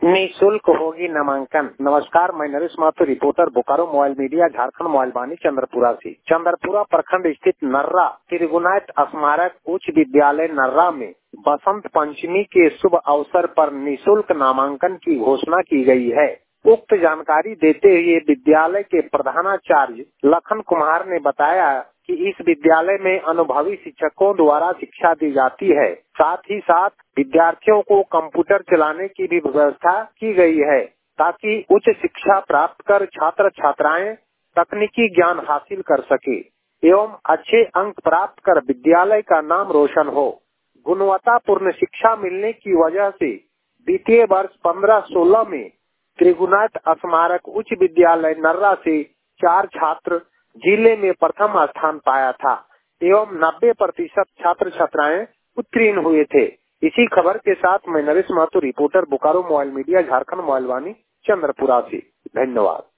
निःशुल्क होगी नामांकन। नमस्कार, मैं Naresh Mathur, reporter Bokaro mobile media, Jharkhand mobile Vaani, Chandrapura से। चंद्रपुरा प्रखंड स्थित नर्रा त्रिगुणायत स्मारक उच्च विद्यालय नर्रा में बसंत पंचमी के शुभ अवसर पर निःशुल्क नामांकन की घोषणा की गई है। उक्त जानकारी देते हुए विद्यालय के प्रधानाचार्य लखन कुमार ने बताया कि इस विद्यालय में अनुभवी शिक्षकों द्वारा शिक्षा दी जाती है। साथ ही साथ विद्यार्थियों को कंप्यूटर चलाने की भी व्यवस्था की गई है, ताकि उच्च शिक्षा प्राप्त कर छात्र छात्राएं तकनीकी ज्ञान हासिल कर सके एवं अच्छे अंक प्राप्त कर विद्यालय का नाम रोशन हो। गुणवत्तापूर्ण शिक्षा मिलने की वजह से वित्तीय वर्ष 15-16 में त्रिगुणायत स्मारक उच्च विद्यालय नर्रा से 4 छात्र जिले में प्रथम स्थान पाया था एवं 90% छात्र छात्राएं उत्तीर्ण हुए थे। इसी खबर के साथ मैं Naresh Mathur, reporter Bokaro mobile media, Jharkhand mobile Vaani, Chandrapura से। धन्यवाद।